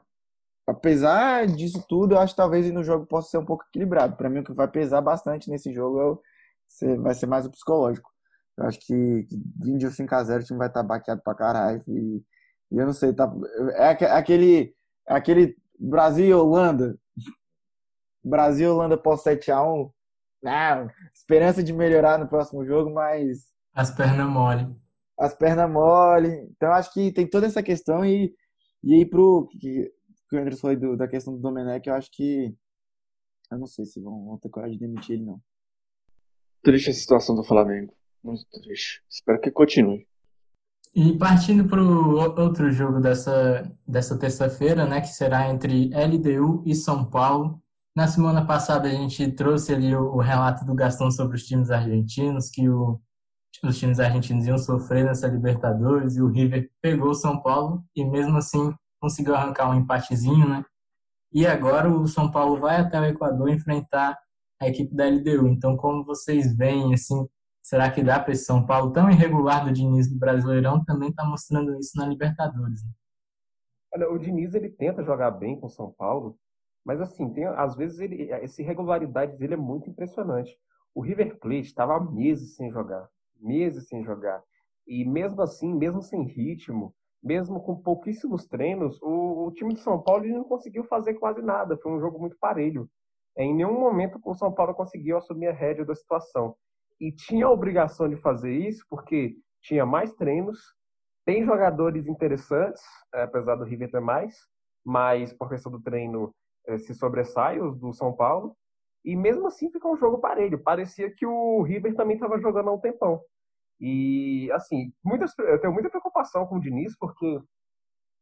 apesar disso tudo, eu acho que talvez no jogo possa ser um pouco equilibrado. Para mim, o que vai pesar bastante nesse jogo é o- se- vai ser mais o psicológico. Eu acho que, que vindo de um cinco a zero o time vai estar baqueado pra caralho. E, e eu não sei, tá, é aque- aquele, é aquele Brasil e Holanda. Brasil e Holanda pós sete a um. Ah, esperança de melhorar no próximo jogo, mas As pernas mole. as pernas mole. Então, acho que tem toda essa questão. E, e aí, pro que, que o Andrés falou aí do- da questão do Domenech, eu acho que. Eu não sei se vão, vão ter coragem de demitir ele, não. Triste a situação do Flamengo. Muito triste. Espero que continue. E partindo para o outro jogo dessa, dessa terça-feira, né, que será entre L D U e São Paulo. Na semana passada a gente trouxe ali o, o relato do Gastão sobre os times argentinos, que o, os times argentinos iam sofrer nessa Libertadores, e o River pegou o São Paulo e mesmo assim conseguiu arrancar um empatezinho, né? E agora o São Paulo vai até o Equador enfrentar a equipe da L D U. Então, como vocês veem, assim, será que dá para esse São Paulo tão irregular do Diniz do Brasileirão também está mostrando isso na Libertadores, né? Olha, o Diniz ele tenta jogar bem com o São Paulo, mas assim, tem, às vezes ele, essa irregularidade dele é muito impressionante. O River Plate estava há meses sem jogar, meses sem jogar. E mesmo assim, mesmo sem ritmo, mesmo com pouquíssimos treinos, o, o time de São Paulo ele não conseguiu fazer quase nada. Foi um jogo muito parelho. É, em nenhum momento o São Paulo conseguiu assumir a rédea da situação. E tinha a obrigação de fazer isso porque tinha mais treinos, tem jogadores interessantes, é, apesar do River ter mais, mas por questão do treino é, se sobressai os do São Paulo. E mesmo assim ficou um jogo parelho. Parecia que o River também estava jogando há um tempão. E, assim, muitas, eu tenho muita preocupação com o Diniz, porque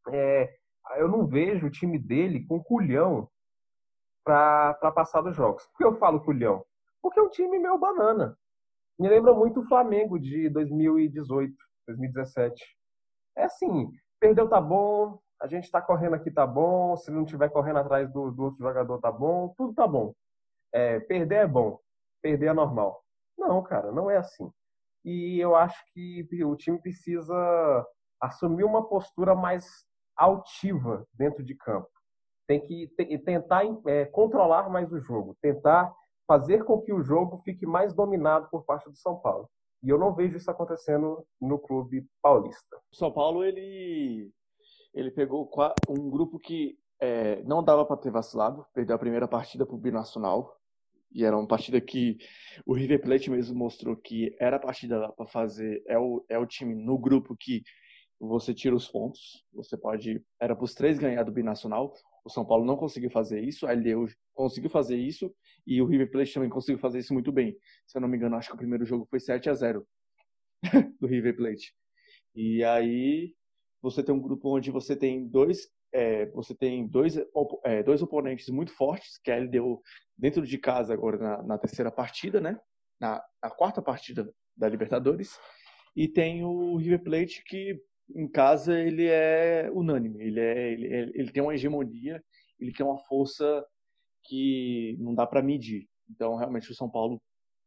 é, eu não vejo o time dele com culhão para passar dos jogos. Por que eu falo culhão? Porque é um time meio banana. Me lembra muito o Flamengo de dois mil e dezoito, dois mil e dezessete. É assim, perdeu tá bom, a gente tá correndo aqui tá bom, se não estiver correndo atrás do, do outro jogador tá bom, tudo tá bom. É, perder é bom, perder é normal. Não, cara, não é assim. E eu acho que o time precisa assumir uma postura mais altiva dentro de campo. Tem que te- tentar é, controlar mais o jogo, tentar fazer com que o jogo fique mais dominado por parte do São Paulo. E eu não vejo isso acontecendo no clube paulista. O São Paulo, ele, ele pegou qua- um grupo que é, não dava para ter vacilado, perdeu a primeira partida para o Binacional, e era uma partida que o River Plate mesmo mostrou que era a partida para fazer, é o, é o time no grupo que você tira os pontos, você pode, era para os três ganhar do Binacional, o São Paulo não conseguiu fazer isso, a L D U conseguiu fazer isso, e o River Plate também conseguiu fazer isso muito bem. Se eu não me engano, acho que o primeiro jogo foi sete a zero do River Plate. E aí você tem um grupo onde você tem dois, é, você tem dois, é, dois oponentes muito fortes, que a L D U dentro de casa agora na, na terceira partida, né? Na, na quarta partida da Libertadores. E tem o River Plate que em casa ele é unânime, ele, é, ele, é, ele tem uma hegemonia, ele tem uma força que não dá para medir. Então realmente o São Paulo,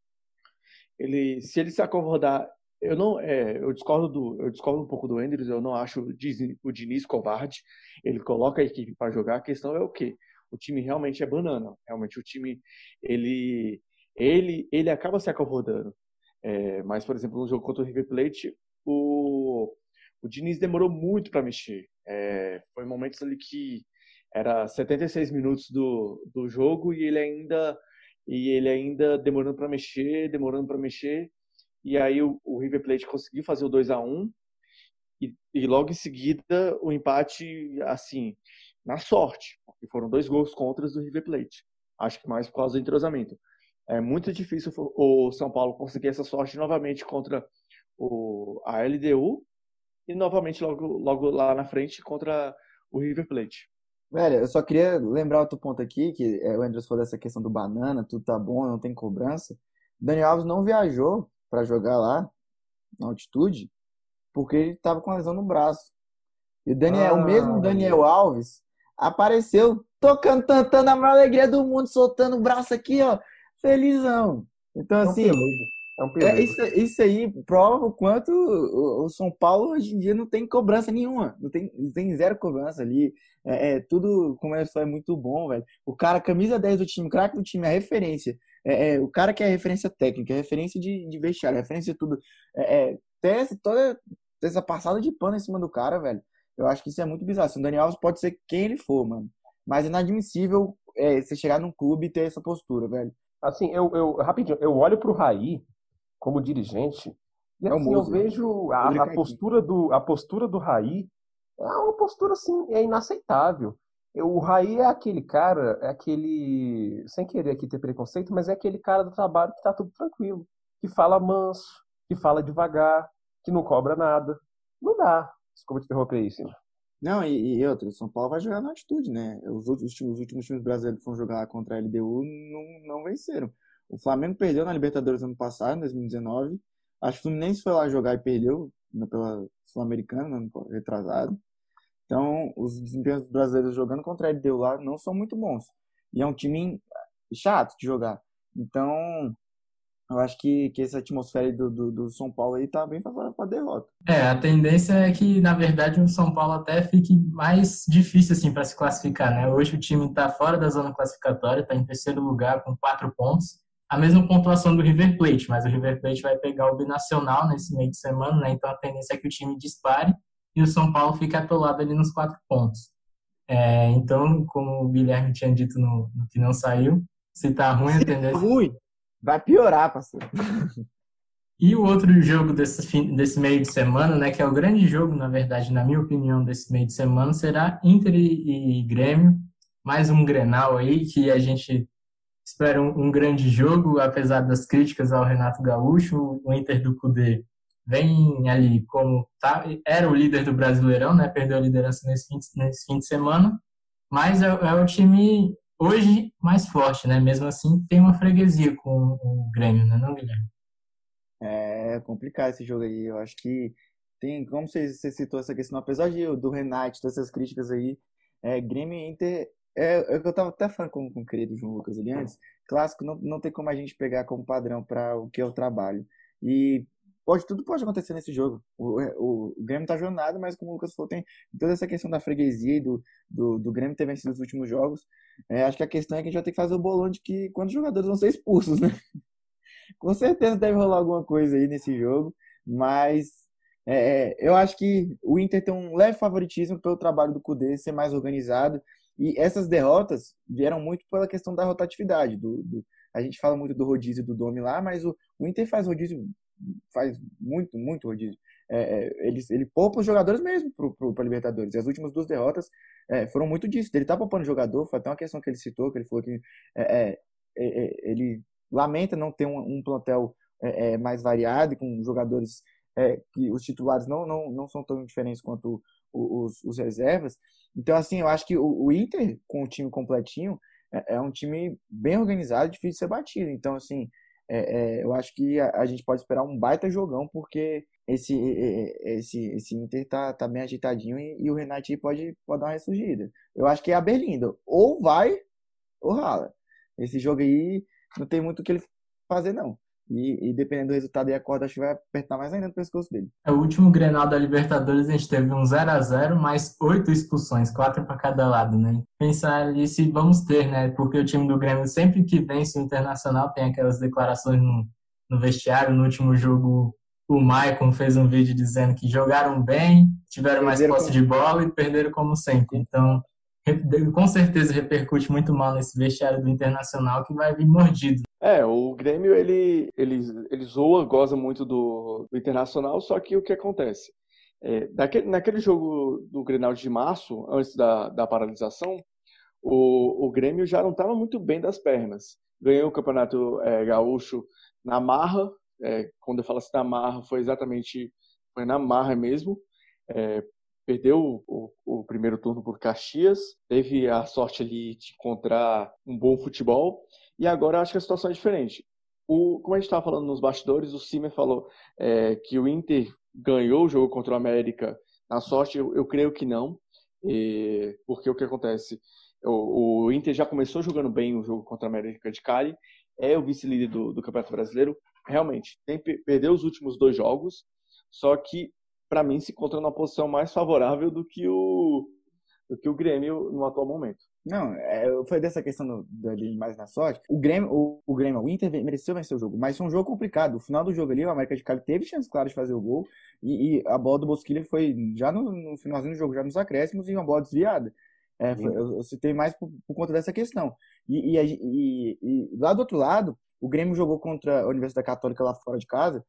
ele, se ele se acomodar, eu não, é, eu discordo do, eu discordo um pouco do Enders, eu não acho o Diniz, o Diniz covarde. Ele coloca a equipe para jogar. A questão é o quê? O time realmente é banana. Realmente o time ele, ele, ele acaba se acomodando. É, mas por exemplo no jogo contra o River Plate, o, o Diniz demorou muito para mexer. É, foi momentos ali que era setenta e seis minutos do, do jogo e ele ainda e ele ainda demorando para mexer, demorando para mexer. E aí o, o River Plate conseguiu fazer o dois a um e, e logo em seguida o empate, assim, na sorte, porque foram dois gols contras do River Plate. Acho que mais por causa do entrosamento. É muito difícil o São Paulo conseguir essa sorte novamente contra o, a L D U e novamente logo, logo lá na frente contra o River Plate. Velho, eu só queria lembrar outro ponto aqui, que é, o Andrews falou dessa questão do banana, tudo tá bom, não tem cobrança. Daniel Alves não viajou para jogar lá, na altitude, porque ele tava com lesão no braço. E o, Daniel, o mesmo Daniel Alves apareceu tocando, tantando na maior alegria do mundo, soltando o braço aqui, ó, felizão. Então, assim, É um pelego. É um é, pelego. isso, isso aí prova o quanto o, o São Paulo hoje em dia não tem cobrança nenhuma. Não tem, tem zero cobrança ali. É, é, tudo começou, é muito bom, velho. O cara, camisa dez do time, craque do time, a referência. É, é, o cara que é referência técnica, é referência de, de vestiário, é referência de tudo. É, é, ter essa- toda essa passada de pano em cima do cara, velho. Eu acho que isso é muito bizarro. Assim, o Daniel Alves pode ser quem ele for, mano. Mas é inadmissível é, você chegar num clube e ter essa postura, velho. Assim, eu, eu rapidinho, eu olho pro Raí como dirigente e É o assim, eu Moser. vejo a, Rodrigo a postura do a postura do Raí é uma postura assim, é inaceitável. Eu- O Raí é aquele cara, é aquele, sem querer aqui ter preconceito, mas é aquele cara do trabalho que tá tudo tranquilo, que fala manso, que fala devagar, que não cobra nada. Não dá. Desculpa te interromper isso. Não, e, e outra, o São Paulo vai jogar na altitude, né? Os outros times, os últimos times brasileiros que foram jogar contra a L D U não, não venceram. O Flamengo perdeu na Libertadores ano passado, em dois mil e dezenove. Acho que o Fluminense foi lá jogar e perdeu né, pela Sul-Americana, no ano retrasado. Então, os desempenhos brasileiros jogando contra a L D U lá não são muito bons. E é um time chato de jogar. Então, eu acho que, que essa atmosfera aí do, do, do São Paulo aí tá bem favorável pra derrota. É, a tendência é que, na verdade, o São Paulo até fique mais difícil assim para se classificar, né? Hoje o time está fora da zona classificatória, está em terceiro lugar com quatro pontos, a mesma pontuação do River Plate, mas o River Plate vai pegar o Binacional nesse meio de semana, né? Então a tendência é que o time dispare e o São Paulo fique atolado ali nos quatro pontos. É, então, como o Guilherme tinha dito no, no que não saiu, se tá ruim a tendência. Ruim, vai piorar, parceiro. E o outro jogo desse, fim, desse meio de semana, né, que é o grande jogo, na verdade, na minha opinião, desse meio de semana, será Inter e, e Grêmio. Mais um Grenal aí, que a gente espera um, um grande jogo, apesar das críticas ao Renato Gaúcho. O Inter do Cudê vem ali como tá, era o líder do Brasileirão, né? Perdeu a liderança nesse fim, nesse fim de semana, mas é, é o time hoje mais forte, né? Mesmo assim, tem uma freguesia com o Grêmio, né, não, Guilherme? É complicado esse jogo aí. Eu acho que tem, como você, você citou essa questão, apesar de, do Renate, todas essas críticas aí, é, Grêmio e Inter, é, é o que eu tava até falando com, com o querido João Lucas ali antes, clássico não, não tem como a gente pegar como padrão para o que é o trabalho. E pode, tudo pode acontecer nesse jogo. O, o, o Grêmio tá jogando nada, mas como o Lucas falou, tem toda essa questão da freguesia e do, do, do Grêmio ter vencido os últimos jogos. É, acho que a questão é que a gente vai ter que fazer o bolão de que quantos jogadores vão ser expulsos, né? Com certeza deve rolar alguma coisa aí nesse jogo, mas é, é, eu acho que o Inter tem um leve favoritismo pelo trabalho do Kudê ser mais organizado, e essas derrotas vieram muito pela questão da rotatividade. Do, do- a gente fala muito do rodízio do Domi lá, mas o, o Inter faz rodízio, faz muito, muito rodízio. É, é, ele, ele poupa os jogadores mesmo para Libertadores. E as últimas duas derrotas é, foram muito disso. Ele tá poupando jogador, foi até uma questão que ele citou, que ele falou que é, é, é, é, ele lamenta não ter um, um plantel é, é, mais variado e com jogadores é, que os titulares não, não, não são tão diferentes quanto o- os, os reservas. Então, assim, eu acho que o, o Inter, com o time completinho, é, é um time bem organizado, difícil de ser batido. Então, assim, é, é, eu acho que a, a gente pode esperar um baita jogão, porque esse, é, é, esse, esse Inter tá, tá bem agitadinho e, e o Renato pode, pode dar uma ressurgida. Eu acho que é a Berlinda. Ou vai ou rala. Esse jogo aí não tem muito o que ele fazer, não. E, e dependendo do resultado aí, a corda acho que vai apertar mais ainda no pescoço dele. É, o último Grenal da Libertadores a gente teve um zero a zero mais oito expulsões, quatro para cada lado, né? Pensar ali se vamos ter, né? Porque o time do Grêmio sempre que vence o Internacional tem aquelas declarações no, no vestiário. No último jogo o Maicon fez um vídeo dizendo que jogaram bem, tiveram mais Perderam posse com, de bola e perderam como sempre. com- Então, re- com certeza repercute muito mal nesse vestiário do Internacional que vai vir mordido. É, o Grêmio, ele, ele, ele zoa, goza muito do, do Internacional, só que o que acontece? É, daquele, naquele jogo do Grenal de março, antes da, da paralisação, o, o Grêmio já não estava muito bem das pernas. Ganhou o Campeonato é, Gaúcho na marra, é, quando eu falo assim na marra, foi exatamente, foi na marra mesmo. É, perdeu o, o primeiro turno por Caxias, teve a sorte ali de encontrar um bom futebol, e agora eu acho que a situação é diferente. O, como a gente estava falando nos bastidores, o Simer falou é, que o Inter ganhou o jogo contra o América na sorte. Eu, eu creio que não, e, porque o que acontece? O, o Inter já começou jogando bem o jogo contra o América de Cali, é o vice-líder do, do Campeonato Brasileiro, realmente, tem, perdeu os últimos dois jogos, só que para mim, se encontra numa posição mais favorável do que o, do que o Grêmio no atual momento. Não, é, foi dessa questão do, dali mais na sorte. O Grêmio, o, o Grêmio, o Inter mereceu vencer o jogo, mas foi um jogo complicado. O final do jogo ali, o América de Cali teve chance clara de fazer o gol, e, e a bola do Bosquilha foi já no, no finalzinho do jogo, já nos acréscimos, e uma bola desviada. É, foi- eu, eu citei mais por, por conta dessa questão. E, e, a- e- e lá do outro lado, o Grêmio jogou contra a Universidade Católica lá fora de casa.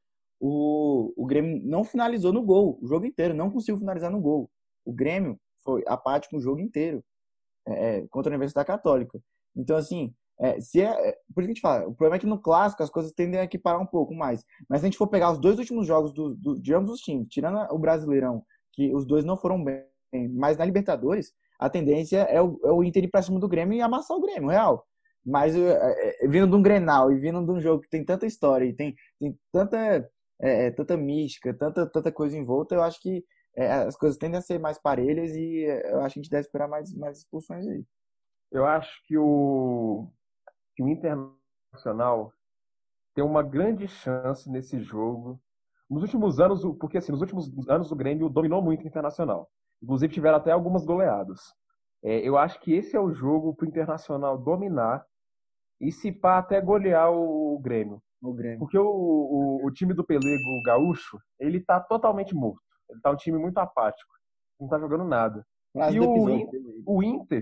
O, o Grêmio não finalizou no gol o jogo inteiro, não conseguiu finalizar no gol. O Grêmio foi apático o jogo inteiro é, contra a Universidade Católica. Então, assim, é, se é, é, por isso que a gente fala, o problema é que no clássico as coisas tendem a equiparar um pouco mais. Mas se a gente for pegar os dois últimos jogos do, do, de ambos os times, tirando o Brasileirão, que os dois não foram bem, mas na Libertadores, a tendência é o, é o Inter ir pra cima do Grêmio e amassar o Grêmio, real. Mas é, é, vindo de um Grenal e vindo de um jogo que tem tanta história e tem, tem tanta, é, é, tanta mística, tanta, tanta coisa em volta, eu acho que é, as coisas tendem a ser mais parelhas e é, eu acho que a gente deve esperar mais, mais expulsões aí. Eu acho que o, que o Internacional tem uma grande chance nesse jogo. Nos últimos anos, o- porque assim, nos últimos anos o Grêmio dominou muito o Internacional. Inclusive tiveram até algumas goleadas. É, eu acho que esse é o jogo para o Internacional dominar e se pá até golear o, o Grêmio. O Grêmio. Porque o, o, o time do Pelego Gaúcho, ele tá totalmente morto. Ele tá um time muito apático. Não tá jogando nada. Frase E do o, episódio. In- o Inter,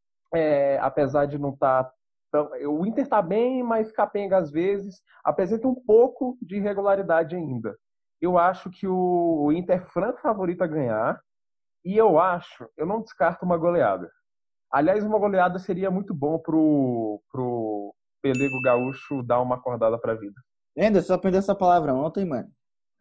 é, apesar de não estar tão. O Inter tá bem, mas capenga às vezes. Apresenta um pouco de irregularidade ainda. Eu acho que o, o Inter é franco favorito a ganhar. E eu acho, eu não descarto uma goleada. Aliás, uma goleada seria muito bom pro, pro Pelego Gaúcho dar uma acordada pra vida. Ainda só aprendeu essa palavra ontem, mano.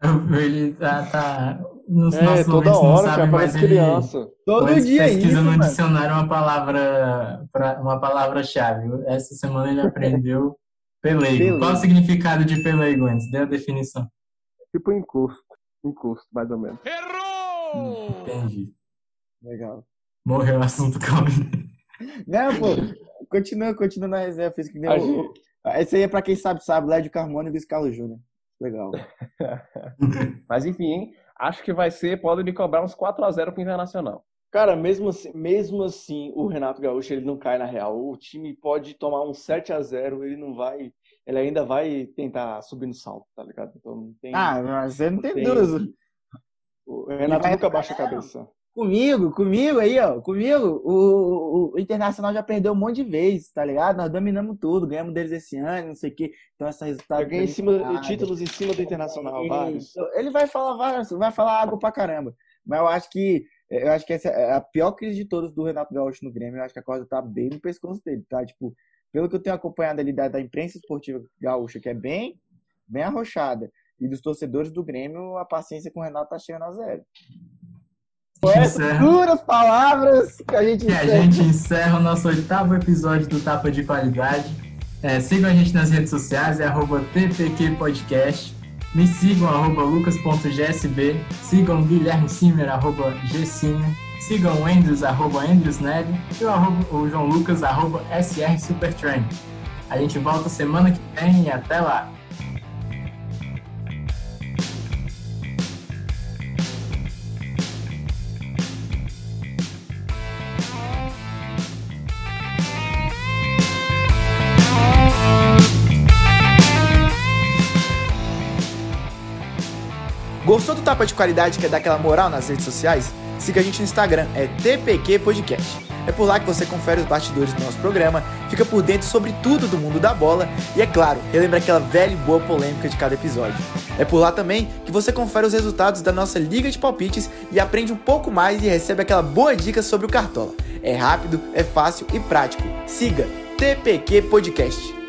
Ele tá, tá nos É, nossos toda ouvintes não hora, sabem, cara, mas parece ele criança. Todo antes dia pesquisa isso, no mano. dicionário uma palavra, pra- uma palavra-chave. Essa semana ele aprendeu pelego. Pelego. Qual o significado de pelego antes? Dê a definição. Tipo encosto. Encosto, mais ou menos. Entendi. Legal. Morreu o assunto, calma. Não, pô, continua, continua na resenha física. Que A nem o- o- Esse aí é pra quem sabe, sabe, Lédio Carmona e Luiz Carlos Júnior. Legal. Mas enfim, hein? Acho que vai ser, podem me cobrar uns quatro a zero pro Internacional. Cara, mesmo assim, mesmo assim, o Renato Gaúcho ele não cai na real. O time pode tomar um sete a zero, ele não vai, ele ainda vai tentar subir no salto, tá ligado? Então não tem. Ah, mas você não tem Tem. dúvida. O Renato vai- nunca baixa a cabeça. Comigo, comigo aí, ó. Comigo, o, o, o Internacional já perdeu um monte de vezes, tá ligado? Nós dominamos tudo, ganhamos deles esse ano, não sei o quê. Então, esse resultado. Eu ganhei em cima, títulos em cima do Internacional, vários. Isso. Ele vai falar vários, vai falar água pra caramba. Mas eu acho que eu acho que essa é a pior crise de todas do Renato Gaúcho no Grêmio. Eu acho que a coisa tá bem no pescoço dele, tá? Tipo, pelo que eu tenho acompanhado ali da, da imprensa esportiva gaúcha, que é bem, bem arrochada, e dos torcedores do Grêmio, a paciência com o Renato tá chegando a zero. Com essas Encerra. duras palavras que a gente E a encerra. gente encerra o nosso oitavo episódio do Tapa de Qualidade. É, sigam a gente nas redes sociais, é arroba T P Q Podcast. Me sigam, arroba lucas ponto g s b. Sigam o Guilherme Simer, arroba gsimer. Sigam o Andrews, arroba andrewsned. E o, arroba, o João Lucas, arroba S R Supertrain. A gente volta semana que vem e até lá. Gostou do Tapa de Qualidade, quer dar aquela moral nas redes sociais? Siga a gente no Instagram, é T P Q Podcast. É por lá que você confere os bastidores do nosso programa, fica por dentro sobre tudo do mundo da bola e, é claro, relembra aquela velha e boa polêmica de cada episódio. É por lá também que você confere os resultados da nossa Liga de Palpites e aprende um pouco mais e recebe aquela boa dica sobre o Cartola. É rápido, é fácil e prático. Siga T P Q Podcast.